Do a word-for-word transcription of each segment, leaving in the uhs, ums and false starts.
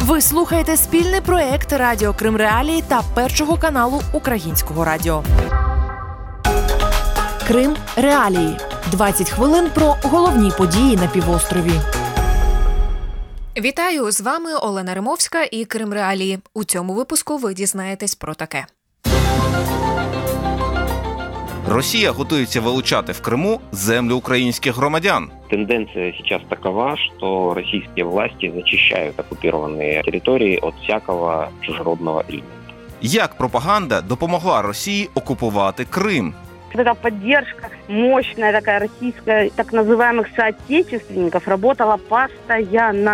Ви слухаєте спільний проєкт Радіо Крим Реалії та Першого каналу Українського радіо. Крим Реалії. двадцять хвилин про головні події на півострові. Вітаю, з вами Олена Римовська і Крим Реалії. У цьому випуску ви дізнаєтесь про таке. Росія готується вилучати в Криму землю українських громадян. Тенденция сейчас такова, что российские власти зачищают оккупированные территории от всякого чужеродного элемента. Як пропаганда допомогла Росії окупувати Крим? Эта поддержка, мощная такая российская, так называемых соотечественников, работала постоянно.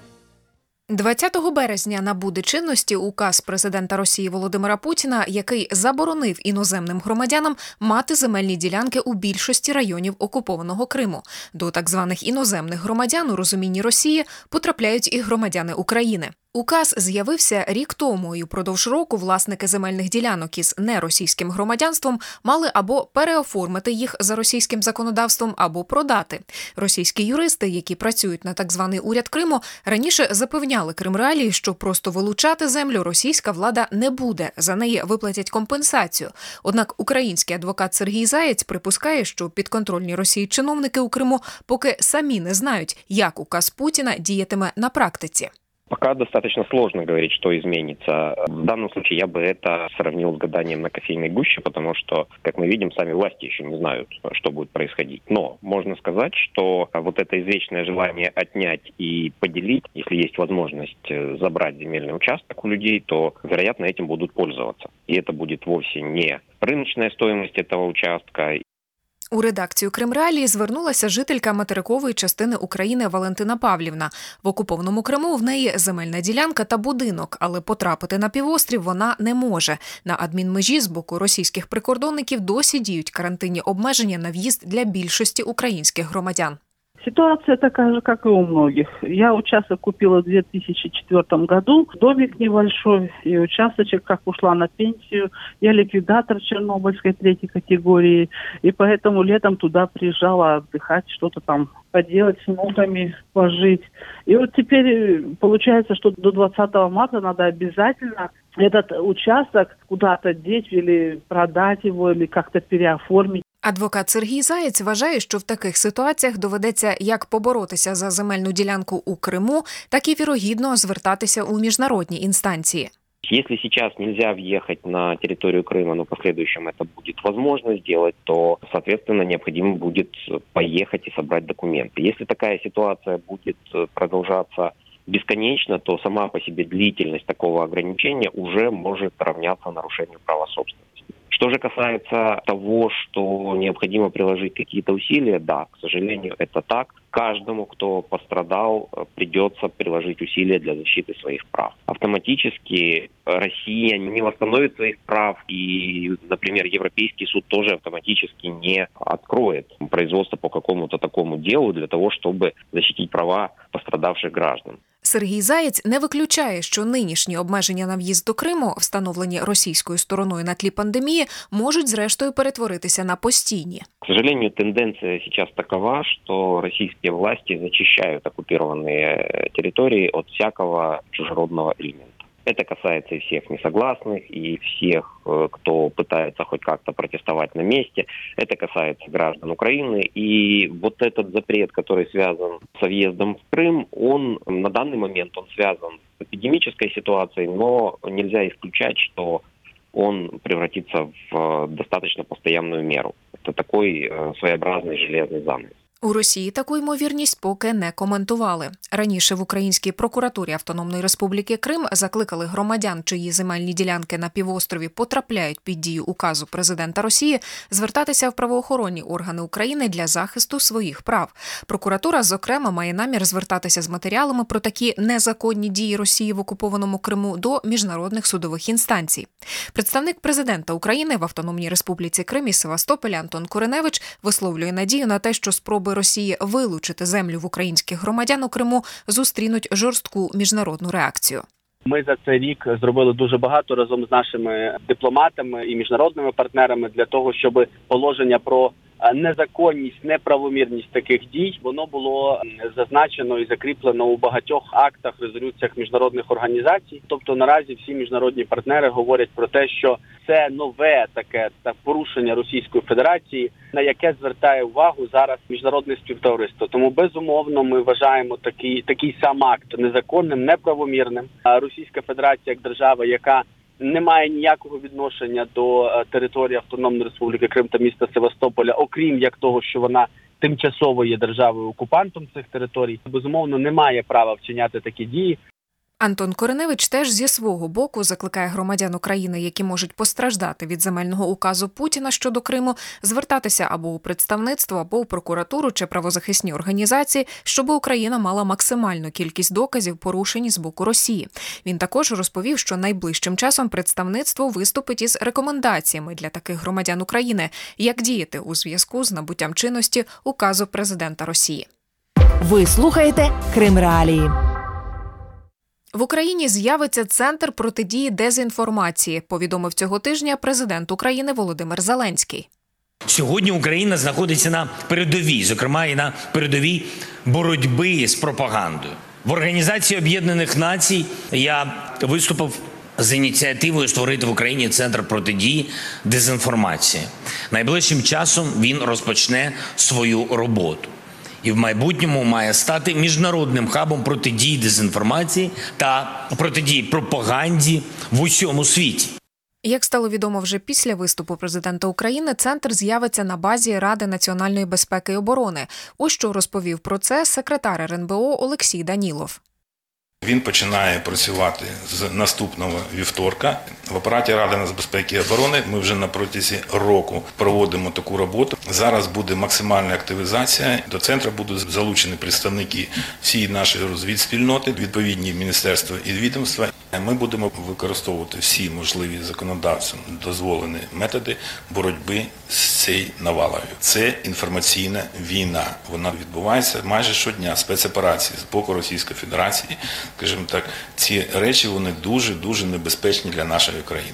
двадцятого березня набуде чинності указ президента Росії Володимира Путіна, який заборонив іноземним громадянам мати земельні ділянки у більшості районів окупованого Криму. До так званих іноземних громадян у розумінні Росії потрапляють і громадяни України. Указ з'явився рік тому, і впродовж року власники земельних ділянок із неросійським громадянством мали або переоформити їх за російським законодавством, або продати. Російські юристи, які працюють на так званий уряд Криму, раніше запевняли Крим Реалії, що просто вилучати землю російська влада не буде, за неї виплатять компенсацію. Однак український адвокат Сергій Заєць припускає, що підконтрольні Росії чиновники у Криму поки самі не знають, як указ Путіна діятиме на практиці. Пока достаточно сложно говорить, что изменится. В данном случае я бы это сравнил с гаданием на кофейной гуще, потому что, как мы видим, сами власти еще не знают, что будет происходить. Но можно сказать, что вот это извечное желание отнять и поделить, если есть возможность забрать земельный участок у людей, то, вероятно, этим будут пользоваться. И это будет вовсе не рыночная стоимость этого участка. У редакцію Крим Реалії звернулася жителька материкової частини України Валентина Павлівна. В окупованому Криму в неї земельна ділянка та будинок, але потрапити на півострів вона не може. На адмінмежі з боку російських прикордонників досі діють карантинні обмеження на в'їзд для більшості українських громадян. Ситуация такая же, как и у многих. Я участок купила в две тысячи четвёртом году, домик небольшой, и участочек, как ушла на пенсию. Я ликвидатор Чернобыльской третьей категории, и поэтому летом туда приезжала отдыхать, что-то там поделать с внуками, пожить. И вот теперь получается, что до двадцатого марта надо обязательно этот участок куда-то деть или продать его, или как-то переоформить. Адвокат Сергій Заєць вважає, що в таких ситуаціях доведеться як поборотися за земельну ділянку у Криму, так і вірогідно звертатися у міжнародні інстанції. Если сейчас нельзя въехать на территорию Крыма, но в последующем это будет возможно сделать, то, соответственно, необходимо будет поехать и собрать документы. Если такая ситуация будет продолжаться бесконечно, то сама по себе длительность такого ограничения уже может равняться нарушению права собственности. Что же касается того, что необходимо приложить какие-то усилия, да, к сожалению, это так. Каждому, кто пострадал, придется приложить усилия для защиты своих прав. Автоматически Россия не восстановит своих прав, и, например, Европейский суд тоже автоматически не откроет производство по какому-то такому делу для того, чтобы защитить права пострадавших граждан. Сергій Заєць не виключає, що нинішні обмеження на в'їзд до Криму, встановлені російською стороною на тлі пандемії, можуть зрештою перетворитися на постійні. К сожалению, тенденция сейчас такова, что российские власти зачищают оккупированные территории от всякого чужеродного элемента. Это касается и всех несогласных, и всех, кто пытается хоть как-то протестовать на месте. Это касается граждан Украины. И вот этот запрет, который связан с въездом в Крым, он на данный момент он связан с эпидемической ситуацией, но нельзя исключать, что он превратится в достаточно постоянную меру. Это такой своеобразный железный занавес. У Росії таку ймовірність поки не коментували. Раніше в Українській прокуратурі Автономної Республіки Крим закликали громадян, чиї земельні ділянки на півострові потрапляють під дію указу президента Росії, звертатися в правоохоронні органи України для захисту своїх прав. Прокуратура, зокрема, має намір звертатися з матеріалами про такі незаконні дії Росії в окупованому Криму до міжнародних судових інстанцій. Представник президента України в Автономній Республіці Крим і Севастополя Антон Куреневич висловлює надію на те, що спроби Росії вилучити землю в українських громадян у Криму зустрінуть жорстку міжнародну реакцію. Ми за цей рік зробили дуже багато разом з нашими дипломатами і міжнародними партнерами для того, щоб положення про незаконність, неправомірність таких дій, воно було зазначено і закріплено у багатьох актах, резолюціях міжнародних організацій. Тобто наразі всі міжнародні партнери говорять про те, що це нове таке так, порушення Російської Федерації, на яке звертає увагу зараз міжнародне співтовариство. Тому безумовно ми вважаємо такий, такий сам акт незаконним, неправомірним. Російська Федерація як держава, яка не має ніякого відношення до території Автономної Республіки Крим та міста Севастополя, окрім як того, що вона тимчасово є державою-окупантом цих територій, безумовно, не має права вчиняти такі дії. Антон Кореневич теж зі свого боку закликає громадян України, які можуть постраждати від земельного указу Путіна щодо Криму, звертатися або у представництво, або у прокуратуру чи правозахисні організації, щоб Україна мала максимальну кількість доказів порушень з боку Росії. Він також розповів, що найближчим часом представництво виступить із рекомендаціями для таких громадян України, як діяти у зв'язку з набуттям чинності указу президента Росії. Ви слухаєте Крим Реалії. В Україні з'явиться Центр протидії дезінформації, повідомив цього тижня президент України Володимир Зеленський. Сьогодні Україна знаходиться на передовій, зокрема і на передовій боротьби з пропагандою. В Організації Об'єднаних Націй я виступив з ініціативою створити в Україні Центр протидії дезінформації. Найближчим часом він розпочне свою роботу. І в майбутньому має стати міжнародним хабом протидії дезінформації та протидії пропаганді в усьому світі. Як стало відомо вже після виступу президента України, центр з'явиться на базі Ради національної безпеки і оборони. Ось що розповів про це секретар ер ен бе о Олексій Данілов. Він починає працювати з наступного вівторка. В апараті Ради нацбезпеки і оборони ми вже на протязі року проводимо таку роботу. Зараз буде максимальна активізація. До центру будуть залучені представники всієї нашої розвідспільноти, відповідні міністерства і відомства. Ми будемо використовувати всі можливі законодавством дозволені методи боротьби з цією навалою. Це інформаційна війна. Вона відбувається майже щодня. Спецоперації з боку Російської Федерації. Скажімо так, ці речі, вони дуже-дуже небезпечні для нашої країни.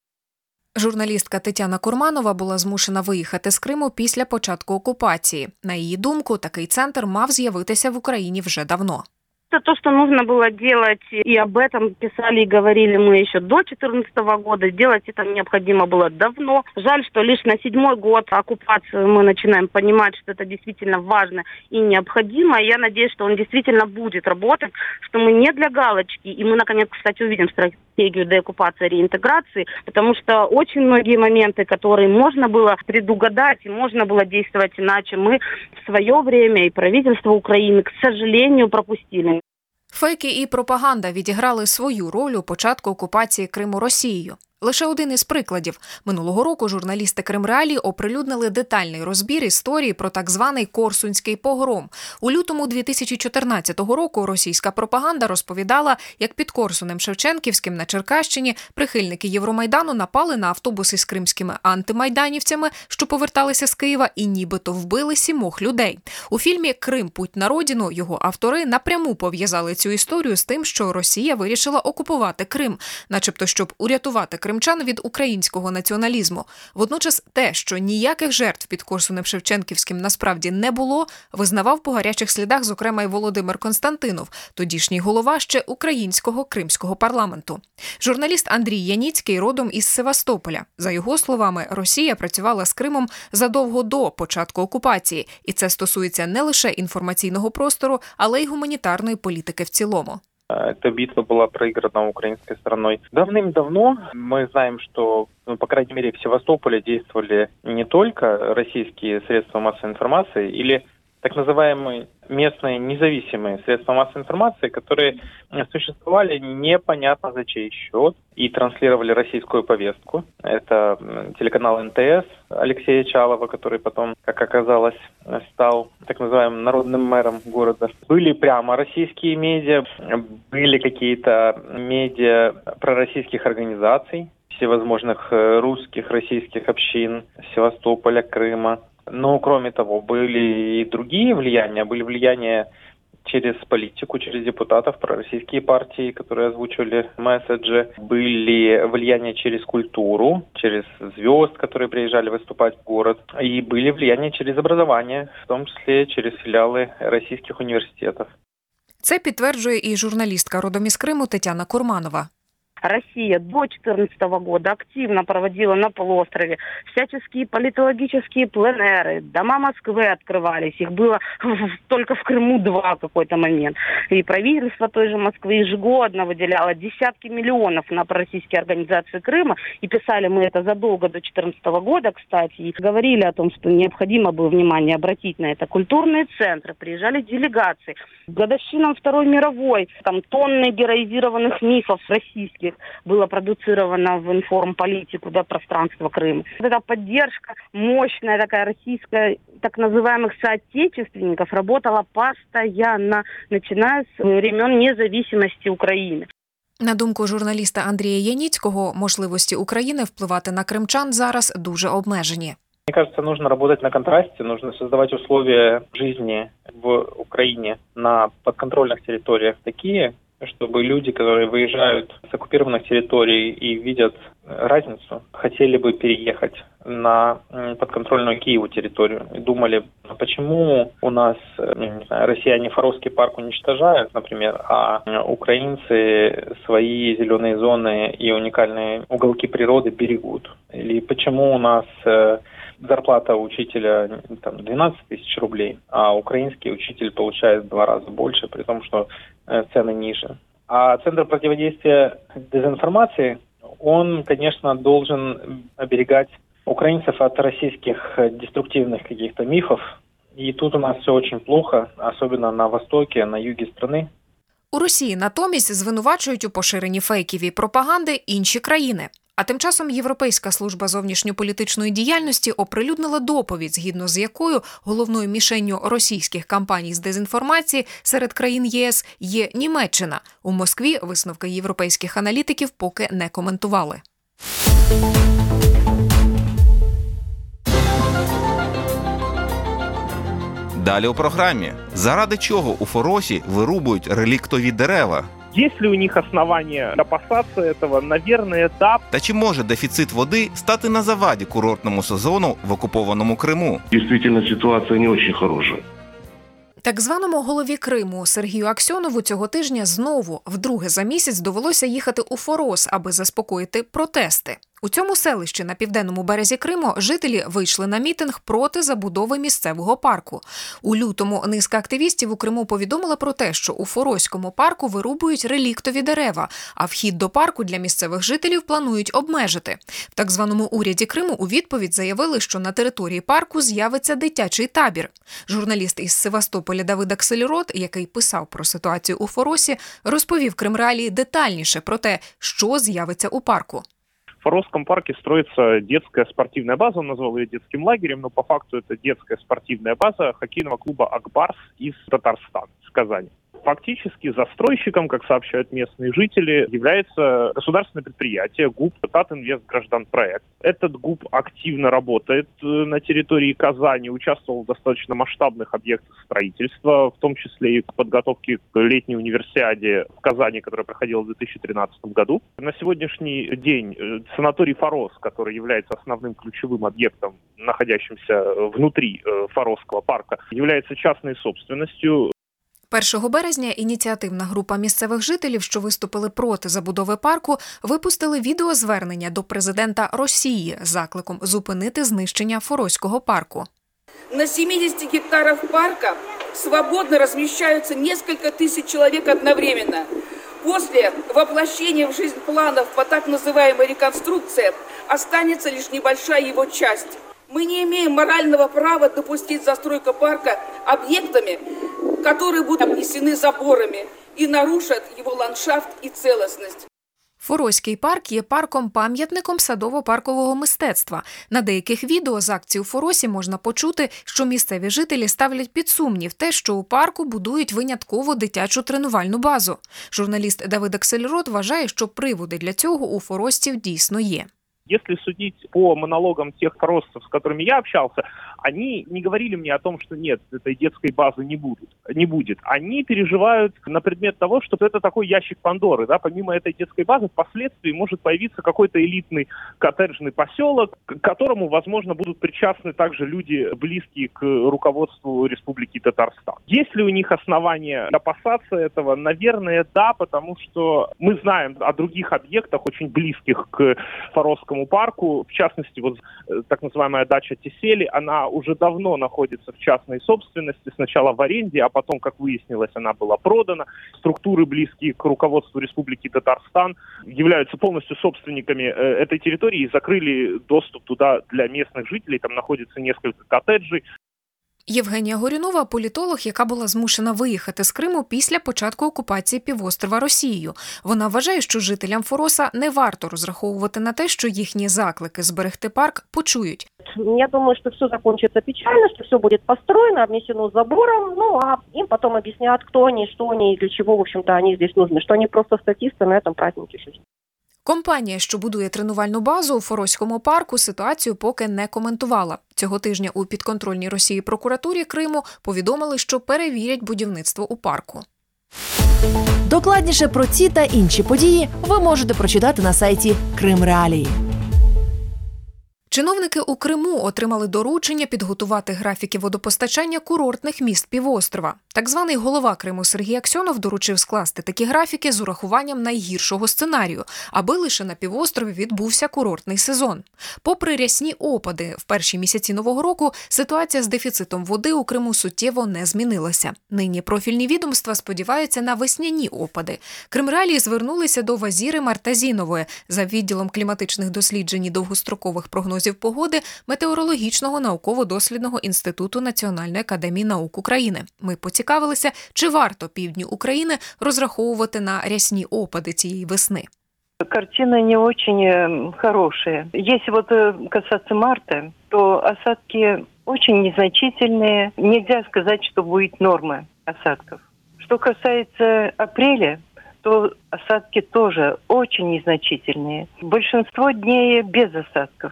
Журналістка Тетяна Курманова була змушена виїхати з Криму після початку окупації. На її думку, такий центр мав з'явитися в Україні вже давно. Это то, что нужно было делать, и об этом писали и говорили мы еще до две тысячи четырнадцатого года. Делать это необходимо было давно. Жаль, что лишь на седьмой год оккупации мы начинаем понимать, что это действительно важно и необходимо. И я надеюсь, что он действительно будет работать, что мы не для галочки. И мы, наконец, кстати, увидим стратегию деоккупации и реинтеграции, потому что очень многие моменты, которые можно было предугадать и можно было действовать иначе, мы в свое время и правительство Украины, к сожалению, пропустили. Фейки і пропаганда відіграли свою роль у початку окупації Криму Росією. Лише один із прикладів. Минулого року журналісти Крим Реалії оприлюднили детальний розбір історії про так званий Корсунський погром. У лютому дві тисячі чотирнадцятого року російська пропаганда розповідала, як під Корсунем-Шевченківським на Черкащині прихильники Євромайдану напали на автобуси з кримськими антимайданівцями, що поверталися з Києва, і нібито вбили сімох людей. У фільмі «Крим. Путь на родину» його автори напряму пов'язали цю історію з тим, що Росія вирішила окупувати Крим, начебто щоб урятувати кримчан від українського націоналізму. Водночас те, що ніяких жертв під Корсунем-Шевченківським насправді не було, визнавав по гарячих слідах, зокрема, й Володимир Константинов, тодішній голова ще українського кримського парламенту. Журналіст Андрій Яніцький родом із Севастополя. За його словами, Росія працювала з Кримом задовго до початку окупації, і це стосується не лише інформаційного простору, але й гуманітарної політики в цілому. Эта битва была проиграна украинской стороной давным-давно. Мы знаем, что, ну, по крайней мере, в Севастополе действовали не только российские средства массовой информации или так называемые местные независимые средства массовой информации, которые существовали непонятно за чей счет и транслировали российскую повестку. Это телеканал эн тэ эс Алексея Чалова, который потом, как оказалось, стал так называемым народным мэром города. Были прямо российские медиа, были какие-то медиа пророссийских организаций, всевозможных русских, российских общин Севастополя, Крыма. Но, кроме того, были и другие влияния. Были влияния через политику, через депутатов, пророссийские партии, которые озвучивали месседжи. Были влияния через культуру, через звезд, которые приезжали выступать в город. И были влияния через образование, в том числе через филиалы российских университетов. Це підтверджує і журналістка родом із Криму Тетяна Курманова. Россия до две тысячи четырнадцатого года активно проводила на полуострове всяческие политологические пленэры. Дома Москвы открывались. Их было только в Крыму два в какой-то момент. И правительство той же Москвы ежегодно выделяло десятки миллионов на пророссийские организации Крыма. И писали мы это задолго до две тысячи четырнадцатого года, кстати. И говорили о том, что необходимо было внимание обратить на это. Культурные центры, приезжали делегации. К годовщинам Второй мировой там тонны героизированных мифов российских было продуцировано в информполитику, да, пространство Крыма. Вот эта поддержка, мощная такая российская, так называемых соотечественников, работала постоянно, начиная с времен независимости України. На думку журналіста Андрія Яніцького, можливості України впливати на кримчан зараз дуже обмежені. Мне кажется, нужно работать на контрасте, нужно создавать условия жизни в Украине на подконтрольных территориях такие, чтобы люди, которые выезжают с оккупированных территорий и видят разницу, хотели бы переехать на подконтрольную Киеву территорию и думали, почему у нас, не знаю, россияне Фаровский парк уничтожают, например, а украинцы свои зеленые зоны и уникальные уголки природы берегут. Или почему у нас зарплата учителя там, двенадцать тысяч рублей, а украинский учитель получает в два раза больше, при том, что цены ниже. А Центр противодействия дезинформации, он, конечно, должен оберегать украинцев от российских деструктивных каких-то мифов. И тут у нас все очень плохо, особенно на востоке, на юге страны. У Росії натомість звинувачують у поширенні фейків і пропаганди інші країни. А тим часом Європейська служба зовнішньополітичної діяльності оприлюднила доповідь, згідно з якою головною мішенню російських кампаній з дезінформації серед країн ЄС є Німеччина. У Москві висновки європейських аналітиків поки не коментували. Далі у програмі. Заради чого у Форосі вирубують реліктові дерева? Есть ли у них основания опасаться этого? Наверное, да. Та чи може дефіцит води стати на заваді курортному сезону в окупованому Криму? Дійсно, ситуація не дуже хороша. Так званому голові Криму Сергію Аксьонову цього тижня знову, вдруге за місяць, довелося їхати у Форос, аби заспокоїти протести. У цьому селищі на південному березі Криму жителі вийшли на мітинг проти забудови місцевого парку. У лютому низка активістів у Криму повідомила про те, що у Фороському парку вирубують реліктові дерева, а вхід до парку для місцевих жителів планують обмежити. В так званому уряді Криму у відповідь заявили, що на території парку з'явиться дитячий табір. Журналіст із Севастополя Давид Аксельрод, який писав про ситуацію у Форосі, розповів Кримреалії детальніше про те, що з'явиться у парку. В Форосском парке строится детская спортивная база, он назвал ее детским лагерем, но по факту это детская спортивная база хоккейного клуба «Акбарс» из Татарстана, из Казани. Фактически застройщиком, как сообщают местные жители, является государственное предприятие ГУП «Татинвестгражданпроект». Этот ГУП активно работает на территории Казани, участвовал в достаточно масштабных объектах строительства, в том числе и к подготовке к летней универсиаде в Казани, которая проходила в две тысячи тринадцатом году. На сегодняшний день санаторий «Форос», который является основным ключевым объектом, находящимся внутри Форосского парка, является частной собственностью. першого березня ініціативна група місцевих жителів, що виступили проти забудови парку, випустили відеозвернення до президента Росії з закликом зупинити знищення Форосського парку. На семидесяти гектарах парка свободно размещаются несколько тысяч человек одновременно. После воплощения в жизнь планов по так называемой реконструкции останется лишь небольшая его часть. Мы не имеем морального права допустить застройку парка объектами, которые будут обнесены заборами и нарушат его ландшафт и целостность. Форосський парк є парком-пам'ятником садово-паркового мистецтва. На деяких відео з акції у Форосі можна почути, що місцеві жителі ставлять під сумнів те, що у парку будують винятково дитячу тренувальну базу. Журналіст Давид Аксельрод вважає, що приводи для цього у форосців дійсно є. Если судить по монологам тех форосцев, с которыми я общался, они не говорили мне о том, что нет, этой детской базы не будет. Не будет. Они переживают на предмет того, что это такой ящик Пандоры. Да? Помимо этой детской базы, впоследствии может появиться какой-то элитный коттеджный поселок, к которому, возможно, будут причастны также люди, близкие к руководству Республики Татарстан. Есть ли у них основания опасаться этого? Наверное, да, потому что мы знаем о других объектах, очень близких к Форосскому парку. В частности, вот так называемая дача Тесели, она уже давно находится в частной собственности, сначала в аренде, а потом, как выяснилось, она была продана. Структуры, близкие к руководству Республики Татарстан, являются полностью собственниками этой территории и закрыли доступ туда для местных жителей. Там находится несколько коттеджей. Євгенія Горюнова – політолог, яка була змушена виїхати з Криму після початку окупації півострова Росією. Вона вважає, що жителям Фороса не варто розраховувати на те, що їхні заклики зберегти парк почують. Я думаю, что все закончится печально, что все будет построено, обнесено забором, ну а им потом объяснят, кто они, что они и для чего, в общем-то, они здесь нужны, что они просто статисты на этом празднике жизни. Компанія, що будує тренувальну базу у Форозькому парку, ситуацію поки не коментувала. Цього тижня у підконтрольній Росії прокуратурі Криму повідомили, що перевірять будівництво у парку. Докладніше про ці та інші події ви можете прочитати на сайті Крим Реалії. Чиновники у Криму отримали доручення підготувати графіки водопостачання курортних міст півострова. Так званий голова Криму Сергій Аксьонов доручив скласти такі графіки з урахуванням найгіршого сценарію, аби лише на півострові відбувся курортний сезон. Попри рясні опади в перші місяці Нового року, ситуація з дефіцитом води у Криму суттєво не змінилася. Нині профільні відомства сподіваються на весняні опади. Крим Реалії звернулися до Вазіри Мартазінової за відділом кліматичних досліджень і довгострокових прогнозів погоди Метеорологічного науково-дослідного інституту Національної академії наук України. Ми поцікавилися, чи варто півдню України розраховувати на рясні опади цієї весни. Картина не очень хорошая. Если вот касаться марта, то осадки очень незначительные. Нельзя сказать, что будет норма осадков. Что касается апреля, то осадки тоже очень незначительные. Большинство дней без осадков.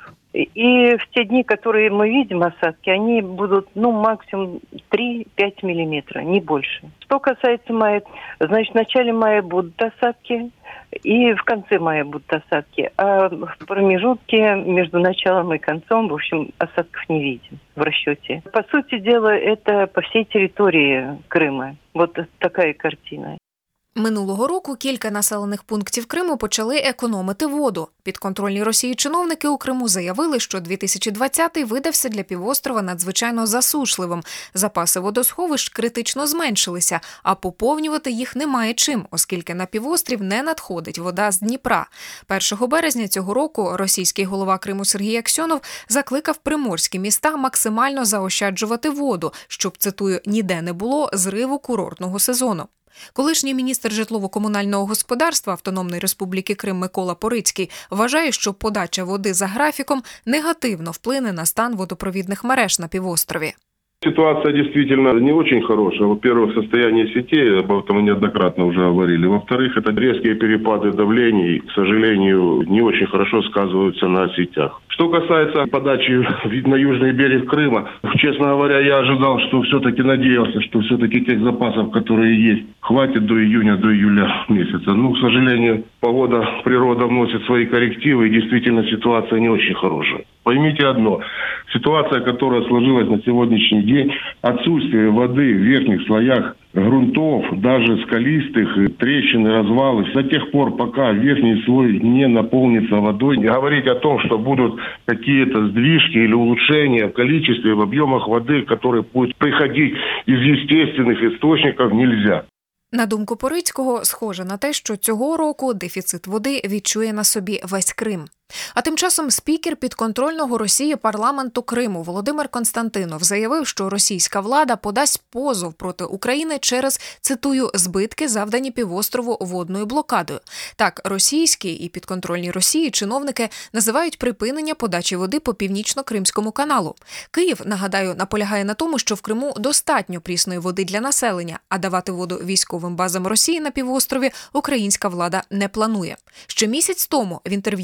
И в те дни, которые мы видим осадки, они будут, ну, максимум три-пять миллиметров, не больше. Что касается мая, значит, в начале мая будут осадки, и в конце мая будут осадки. А в промежутке между началом и концом, в общем, осадков не видим в расчете. По сути дела, это по всей территории Крыма. Вот такая картина. Минулого року кілька населених пунктів Криму почали економити воду. Підконтрольні Росії чиновники у Криму заявили, що дві тисячі двадцятий видався для півострова надзвичайно засушливим. Запаси водосховищ критично зменшилися, а поповнювати їх немає чим, оскільки на півострів не надходить вода з Дніпра. першого березня цього року російський голова Криму Сергій Аксьонов закликав приморські міста максимально заощаджувати воду, щоб, цитую, ніде не було зриву курортного сезону. Колишній міністр житлово-комунального господарства Автономної Республіки Крим Микола Порицький вважає, що подача води за графіком негативно вплине на стан водопровідних мереж на півострові. Ситуация действительно не очень хорошая. Во-первых, состояние сетей, об этом мы неоднократно уже говорили. Во-вторых, это резкие перепады давлений, к сожалению, не очень хорошо сказываются на сетях. Что касается подачи на южный берег Крыма, честно говоря, я ожидал, что все-таки надеялся, что все-таки тех запасов, которые есть, хватит до июня, до июля месяца. Ну, к сожалению, погода, природа вносит свои коррективы, и действительно ситуация не очень хорошая. Поймите одно, ситуация, которая сложилась на сегодняшний день, отсутствие воды в верхних слоях грунтов, даже скалистых, трещины, развалы, до тех пор, пока верхний слой не наполнится водой, не говорить о том, что будут какие-то сдвижки или улучшения в количестве, в объемах воды, которые будут приходить из естественных источников, нельзя. На думку Порицького, схоже на те, що цього року дефіцит води відчує на собі весь Крим. А тим часом спікер підконтрольного Росії парламенту Криму Володимир Константинов заявив, що російська влада подасть позов проти України через, цитую, збитки, завдані півострову водною блокадою. Так, російські і підконтрольні Росії чиновники називають припинення подачі води по Північно-Кримському каналу. Київ, нагадаю, наполягає на тому, що в Криму достатньо прісної води для населення, а давати воду військовим базам Росії на півострові українська влада не планує. Ще місяць тому в інтерв'ю Росії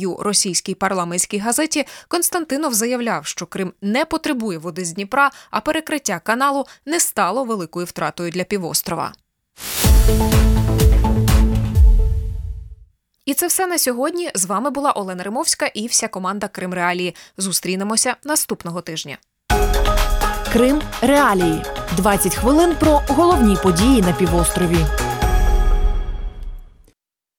російській парламентській газеті, Константинов заявляв, що Крим не потребує води з Дніпра, а перекриття каналу не стало великою втратою для півострова. І це все на сьогодні. З вами була Олена Римовська і вся команда Крим Реалії. Зустрінемося наступного тижня. Крим Реалії. двадцять хвилин про головні події на півострові.